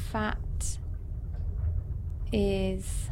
Fat is...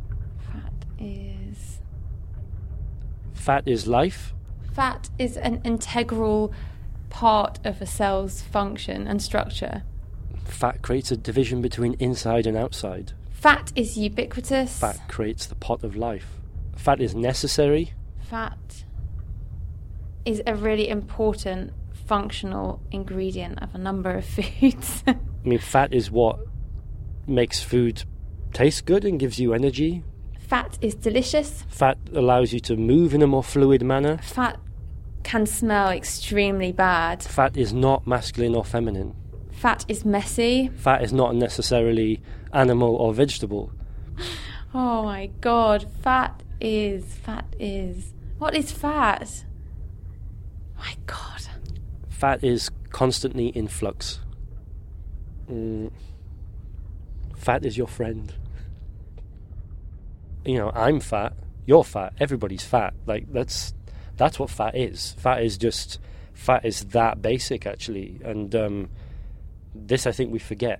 Fat is life. Fat is an integral part of a cell's function and structure. Fat creates a division between inside and outside. Fat is ubiquitous. Fat creates the pot of life. Fat is necessary. Fat is a really important functional ingredient of a number of foods. I mean, fat is what makes food taste good and gives you energy. Fat is delicious. Fat allows you to move in a more fluid manner. Fat can smell extremely bad. Fat is not masculine or feminine. Fat is messy. Fat is not necessarily animal or vegetable. Oh my God, fat is. What is fat? My God. Fat is constantly in flux. Fat is your friend. You know, I'm fat, you're fat, everybody's fat. Like, that's what fat is. Fat is that basic, actually. And this, I think, we forget.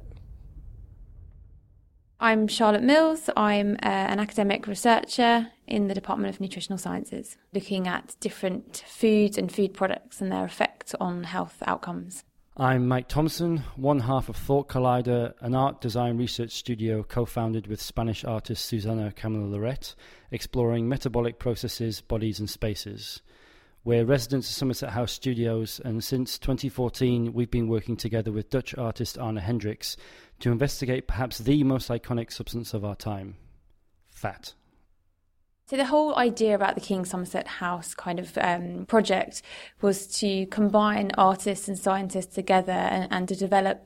I'm Charlotte Mills. I'm an academic researcher in the Department of Nutritional Sciences, looking at different foods and food products and their effect on health outcomes. I'm Mike Thompson, one half of Thought Collider, an art design research studio co-founded with Spanish artist Susana Camilo Loret, exploring metabolic processes, bodies and spaces. We're residents of Somerset House Studios, and since 2014 we've been working together with Dutch artist Arne Hendricks to investigate perhaps the most iconic substance of our time, fat. So the whole idea about the King Somerset House kind of project was to combine artists and scientists together and to develop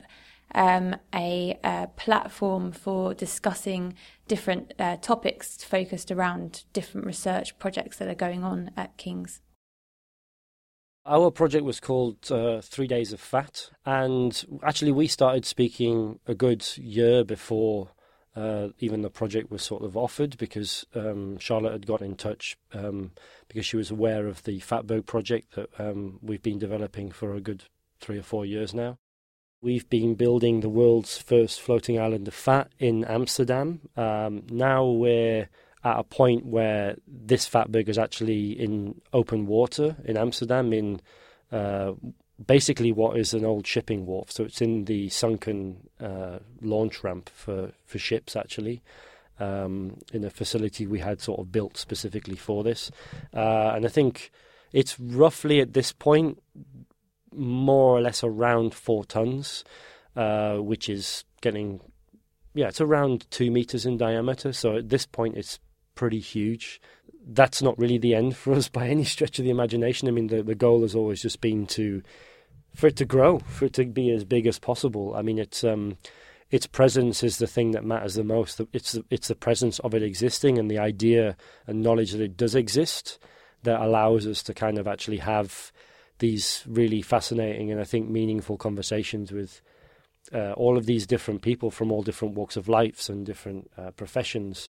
a platform for discussing different topics focused around different research projects that are going on at King's. Our project was called 3 Days of Fat, and actually we started speaking a good year before even the project was sort of offered, because Charlotte had got in touch because she was aware of the Fatberg project that we've been developing for a good 3 or 4 years now. We've been building the world's first floating island of fat in Amsterdam. Now we're at a point where this Fatberg is actually in open water in Amsterdam, in basically what is an old shipping wharf. So it's in the sunken launch ramp for ships, actually, in a facility we had sort of built specifically for this. And I think it's roughly at this point more or less around 4 tons, which is getting, it's around 2 meters in diameter. So at this point it's pretty huge. That's not really the end for us by any stretch of the imagination. I mean, the goal has always just been for it to grow, for it to be as big as possible. I mean, its presence is the thing that matters the most. It's the presence of it existing and the idea and knowledge that it does exist that allows us to kind of actually have these really fascinating and I think meaningful conversations with all of these different people from all different walks of life and different professions.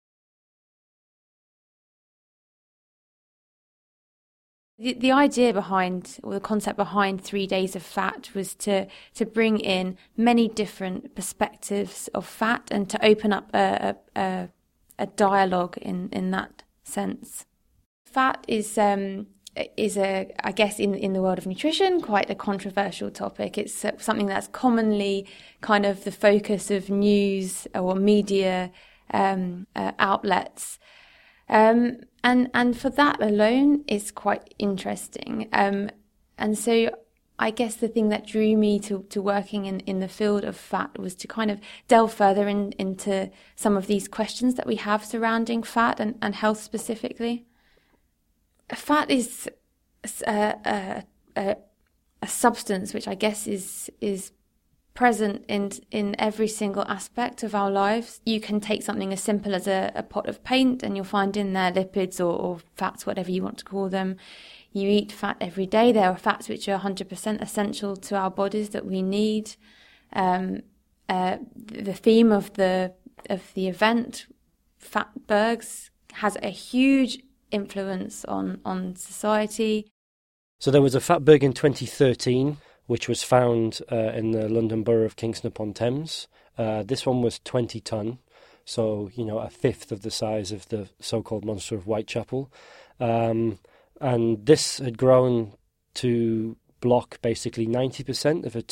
The idea behind, or the concept behind 3 Days of Fat was to bring in many different perspectives of fat and to open up a dialogue in that sense. Fat is I guess in the world of nutrition, quite a controversial topic. It's something that's commonly kind of the focus of news or media outlets. And for that alone is quite interesting. And so I guess the thing that drew me to working in the field of fat was to kind of delve further into some of these questions that we have surrounding fat and health specifically. Fat is a substance which I guess is present in every single aspect of our lives. You can take something as simple as a pot of paint and you'll find in there lipids or fats, whatever you want to call them. You eat fat every day. There are fats which are 100% essential to our bodies that we need. The theme of the event, Fatbergs, has a huge influence on society. So there was a Fatberg in 2013 which was found in the London Borough of Kingston upon Thames. This one was 20 tonne, so, a fifth of the size of the so-called monster of Whitechapel. And this had grown to block basically 90% of a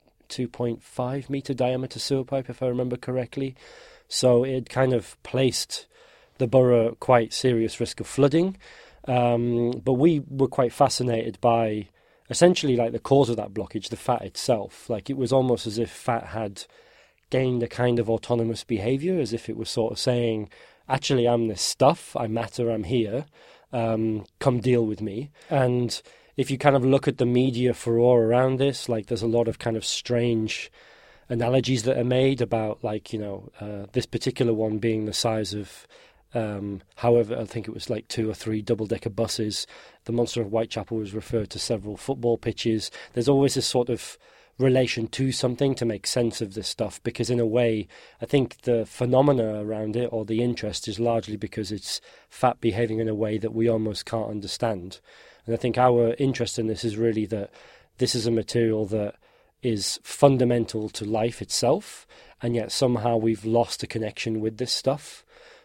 2.5 metre diameter sewer pipe, if I remember correctly. So it kind of placed the borough at quite serious risk of flooding. But we were quite fascinated by essentially like the cause of that blockage, the fat itself. Like, it was almost as if fat had gained a kind of autonomous behaviour, as if it was sort of saying, actually, I'm this stuff, I matter, I'm here, come deal with me. And if you kind of look at the media furore around this, like, there's a lot of kind of strange analogies that are made about, like, this particular one being the size of, however, I think it was like 2 or 3 double-decker buses. The monster of Whitechapel was referred to several football pitches. There's always this sort of relation to something to make sense of this stuff, because in a way, I think the phenomena around it, or the interest, is largely because it's fat behaving in a way that we almost can't understand. And I think our interest in this is really that this is a material that is fundamental to life itself, and yet somehow we've lost a connection with this stuff.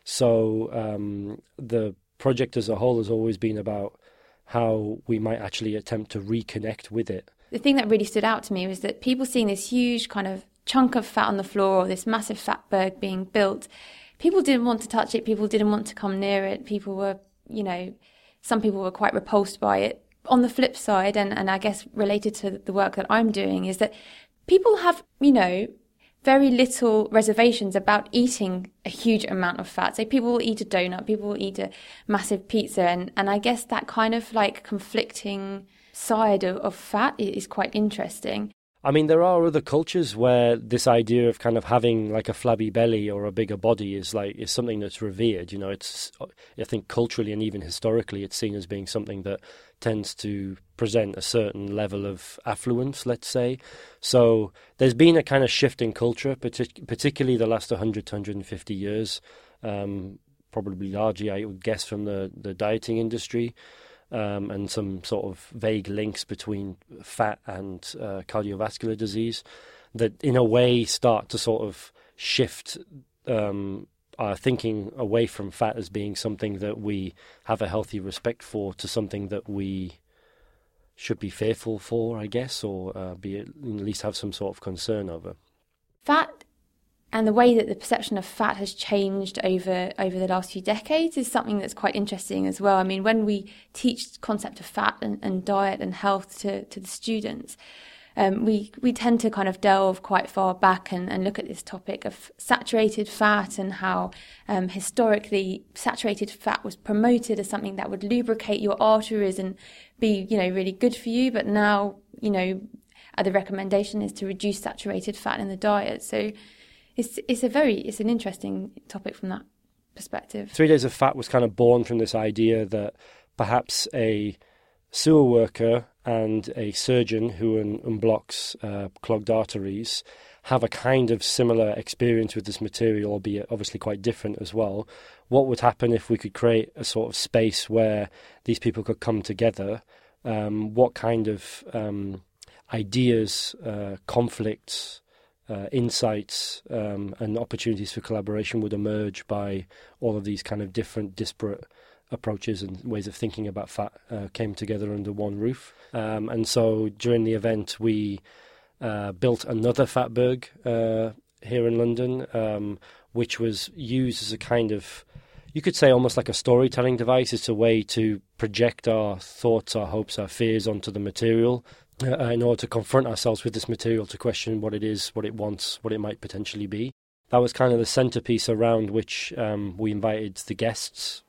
So the project as a whole has always been about how we might actually attempt to reconnect with it. The thing that really stood out to me was that people seeing this huge kind of chunk of fat on the floor, or this massive fatberg being built, people didn't want to touch it, people didn't want to come near it, people were, some people were quite repulsed by it. On the flip side, and I guess related to the work that I'm doing, is that people have, very little reservations about eating a huge amount of fat. So people will eat a donut, people will eat a massive pizza, and I guess that kind of like conflicting side of fat is quite interesting. I mean, there are other cultures where this idea of kind of having like a flabby belly or a bigger body is something that's revered. It's, I think, culturally and even historically, it's seen as being something that tends to present a certain level of affluence, let's say. So there's been a kind of shift in culture, particularly the last 100 to 150 years, probably largely, I would guess, from the dieting industry. And some sort of vague links between fat and cardiovascular disease that in a way start to sort of shift our thinking away from fat as being something that we have a healthy respect for to something that we should be fearful for, I guess, or be at least have some sort of concern over. Fat and the way that the perception of fat has changed over the last few decades is something that's quite interesting as well. I mean, when we teach the concept of fat and diet and health to the students, we tend to kind of delve quite far back and look at this topic of saturated fat and how historically saturated fat was promoted as something that would lubricate your arteries and be, really good for you. But now, the recommendation is to reduce saturated fat in the diet. So it's an interesting topic from that perspective. 3 Days of Fat was kind of born from this idea that perhaps a sewer worker and a surgeon who unblocks clogged arteries have a kind of similar experience with this material, albeit obviously quite different as well. What would happen if we could create a sort of space where these people could come together? What kind of ideas, conflicts, insights and opportunities for collaboration would emerge by all of these kind of different disparate approaches and ways of thinking about fat came together under one roof. And so during the event we built another fatberg here in London, which was used as a kind of, you could say, almost like a storytelling device. It's a way to project our thoughts, our hopes, our fears onto the material in order to confront ourselves with this material, to question what it is, what it wants, what it might potentially be. That was kind of the centerpiece around which we invited the guests.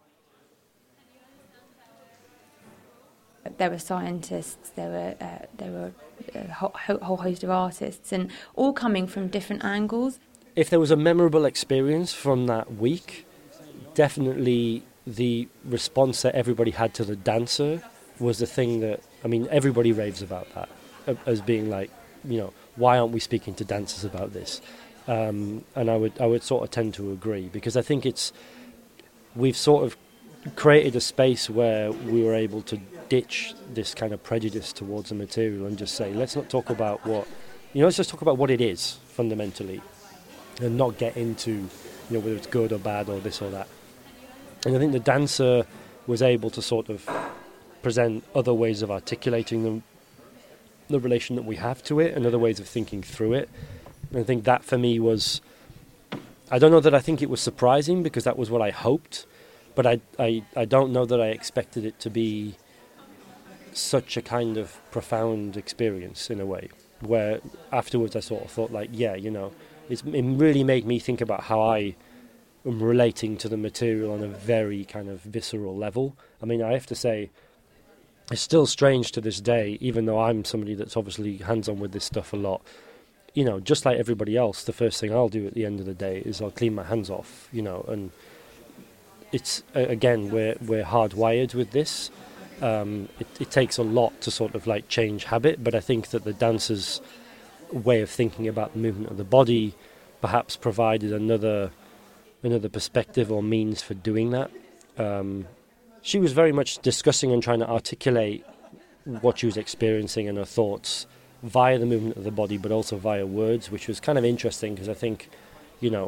There were scientists, there were a whole host of artists, and all coming from different angles. If there was a memorable experience from that week, definitely the response that everybody had to the dancer was the thing that, I mean, everybody raves about that, as being like, why aren't we speaking to dancers about this? And I would sort of tend to agree, because I think we've sort of created a space where we were able to ditch this kind of prejudice towards the material and just say, let's not talk about let's just talk about what it is fundamentally, and not get into, whether it's good or bad or this or that. And I think the dancer was able to sort of present other ways of articulating the relation that we have to it and other ways of thinking through it. And I think that for me was, I don't know that I think it was surprising, because that was what I hoped, but I don't know that I expected it to be such a kind of profound experience in a way, where afterwards I sort of thought like, it really made me think about how I am relating to the material on a very kind of visceral level. I mean, I have to say, it's still strange to this day, even though I'm somebody that's obviously hands-on with this stuff a lot. Just like everybody else, the first thing I'll do at the end of the day is I'll clean my hands off, and it's, again, we're hardwired with this. It takes a lot to sort of like change habit, but I think that the dancer's way of thinking about the movement of the body perhaps provided another perspective or means for doing that. She was very much discussing and trying to articulate what she was experiencing and her thoughts via the movement of the body, but also via words, which was kind of interesting, because I think, you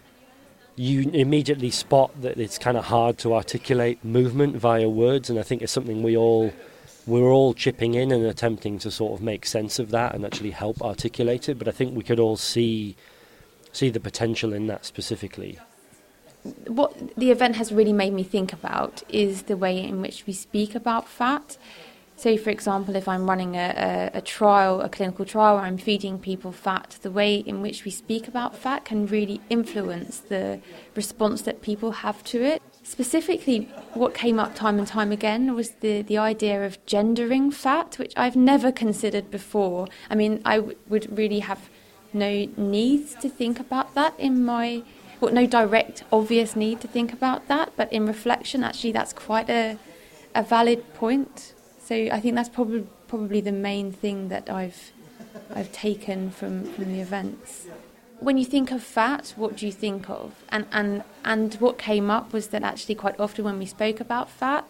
immediately spot that it's kind of hard to articulate movement via words, and I think it's something we're all chipping in and attempting to sort of make sense of that and actually help articulate it. But I think we could all see the potential in that specifically. What the event has really made me think about is the way in which we speak about fat. So, for example, if I'm running a clinical trial, where I'm feeding people fat, the way in which we speak about fat can really influence the response that people have to it. Specifically, what came up time and time again was the idea of gendering fat, which I've never considered before. I mean, I would really have no need to think about that no direct, obvious need to think about that, but in reflection, actually, that's quite a valid point. So I think that's probably the main thing that I've taken from the events. When you think of fat, what do you think of? And what came up was that actually quite often when we spoke about fat,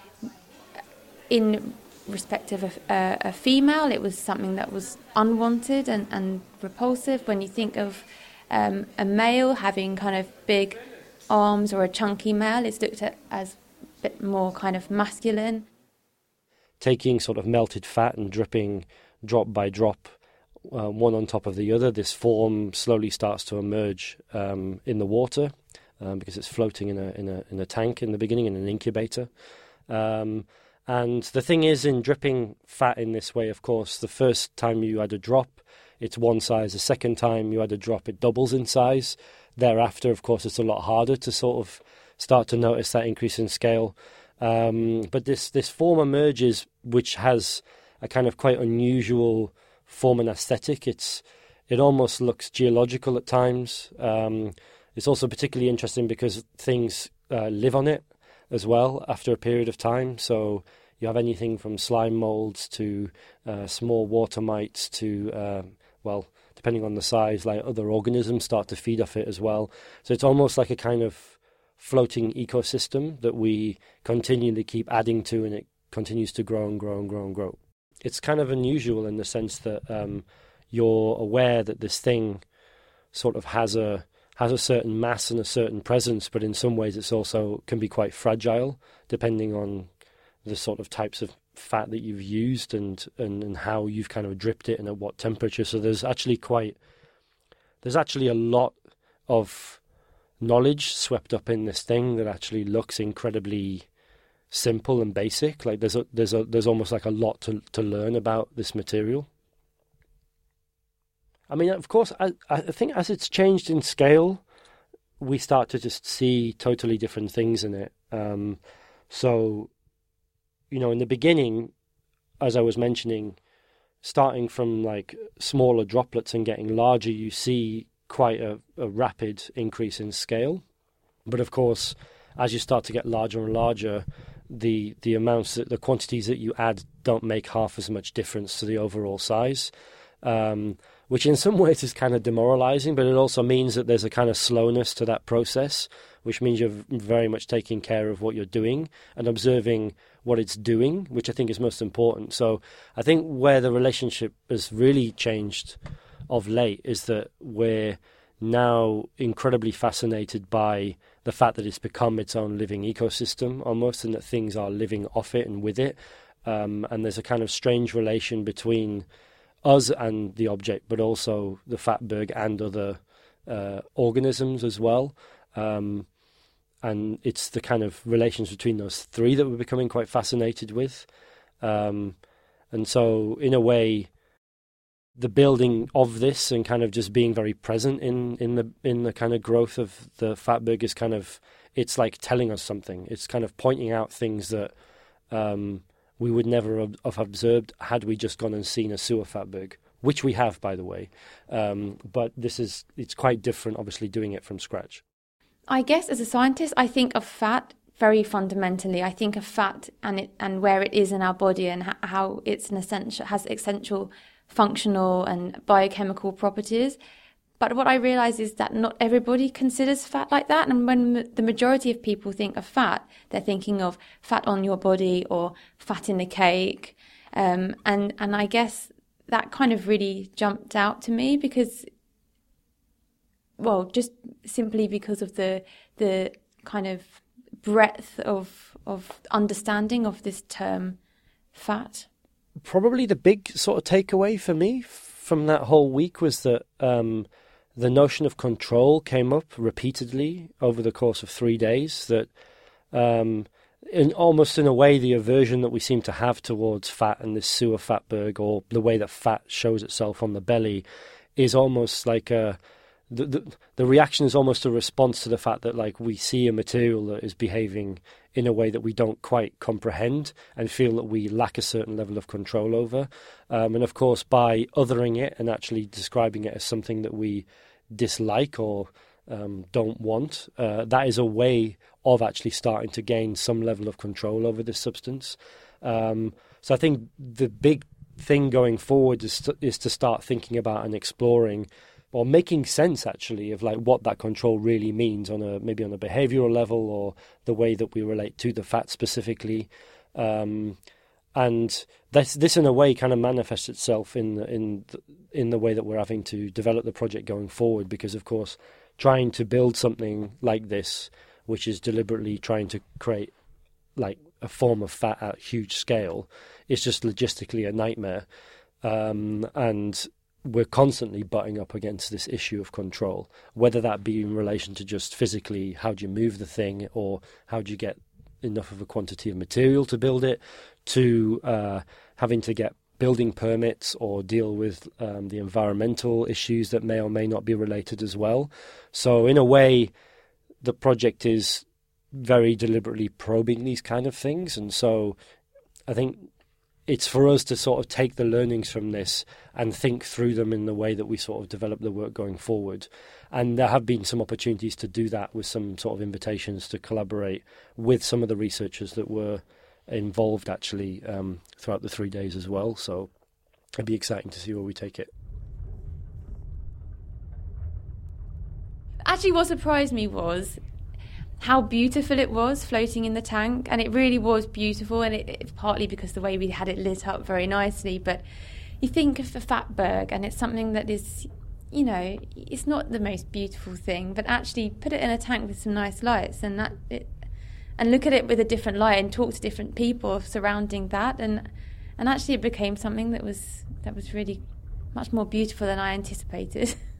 in respect of a female, it was something that was unwanted and repulsive. When you think of a male having kind of big arms or a chunky male, it's looked at as a bit more kind of masculine. Taking sort of melted fat and dripping drop by drop, one on top of the other, this form slowly starts to emerge in the water, because it's floating in a tank in the beginning, in an incubator. And the thing is, in dripping fat in this way, of course, the first time you add a drop, it's one size. The second time you add a drop, it doubles in size. Thereafter, of course, it's a lot harder to sort of start to notice that increase in scale. But this form emerges, which has a kind of quite unusual form and aesthetic. It almost looks geological at times. It's also particularly interesting because things live on it as well after a period of time. So you have anything from slime molds to small water mites to, depending on the size, like other organisms start to feed off it as well. So it's almost like a kind of floating ecosystem that we continually keep adding to, and it continues to grow and grow and grow and grow. It's kind of unusual in the sense that you're aware that this thing sort of has a certain mass and a certain presence, but in some ways it's also can be quite fragile depending on the sort of types of fat that you've used and how you've kind of dripped it and at what temperature. So there's actually a lot of knowledge swept up in this thing that actually looks incredibly simple and basic. Like there's almost like a lot to learn about this material. I mean, of course, I think as it's changed in scale, we start to just see totally different things in it. So, in the beginning, as I was mentioning, starting from like smaller droplets and getting larger, you see quite a rapid increase in scale. But of course, as you start to get larger and larger, the amounts, the quantities that you add don't make half as much difference to the overall size, which in some ways is kind of demoralizing, but it also means that there's a kind of slowness to that process, which means you're very much taking care of what you're doing and observing what it's doing, which I think is most important. So I think where the relationship has really changed of late is that we're now incredibly fascinated by the fact that it's become its own living ecosystem almost, and that things are living off it and with it. And there's a kind of strange relation between us and the object, but also the fatberg and other organisms as well. And it's the kind of relations between those three that we're becoming quite fascinated with. And so, in a way, the building of this and kind of just being very present in the kind of growth of the fatberg is kind of, it's like telling us something. It's kind of pointing out things that we would never have observed had we just gone and seen a sewer fatberg, which we have, by the way. But it's quite different, obviously, doing it from scratch. I guess as a scientist, I think of fat very fundamentally. I think of fat and where it is in our body and how it's has essential functional and biochemical properties. But what I realize is that not everybody considers fat like that. And when the majority of people think of fat, they're thinking of fat on your body or fat in a cake. And I guess that kind of really jumped out to me because, well, just simply because of the kind of breadth of understanding of this term fat. Probably the big sort of takeaway for me from that whole week was that the notion of control came up repeatedly over the course of 3 days, that almost in a way the aversion that we seem to have towards fat and this sewer fatberg, or the way that fat shows itself on the belly, is almost like the reaction is almost a response to the fact that, like, we see a material that is behaving in a way that we don't quite comprehend and feel that we lack a certain level of control over. And of course, by othering it and actually describing it as something that we dislike or don't want, that is a way of actually starting to gain some level of control over this substance. So I think the big thing going forward is to start thinking about and exploring, or making sense actually of like what that control really means maybe on a behavioral level, or the way that we relate to the fat specifically. And this in a way kind of manifests itself in the way that we're having to develop the project going forward, because of course trying to build something like this, which is deliberately trying to create like a form of fat at huge scale, is just logistically a nightmare. And we're constantly butting up against this issue of control, whether that be in relation to just physically how do you move the thing, or how do you get enough of a quantity of material to build it, to having to get building permits or deal with the environmental issues that may or may not be related as well. So in a way, the project is very deliberately probing these kind of things. And so I think it's for us to sort of take the learnings from this and think through them in the way that we sort of develop the work going forward. And there have been some opportunities to do that, with some sort of invitations to collaborate with some of the researchers that were involved actually throughout the 3 days as well. So it'd be exciting to see where we take it. Actually, what surprised me was how beautiful it was floating in the tank, and it really was beautiful, and it's partly because the way we had it lit up very nicely. But you think of the fatberg, and it's something that is, you know, it's not the most beautiful thing, but actually put it in a tank with some nice lights, and look at it with a different light, and talk to different people surrounding that, and actually it became something that was really much more beautiful than I anticipated.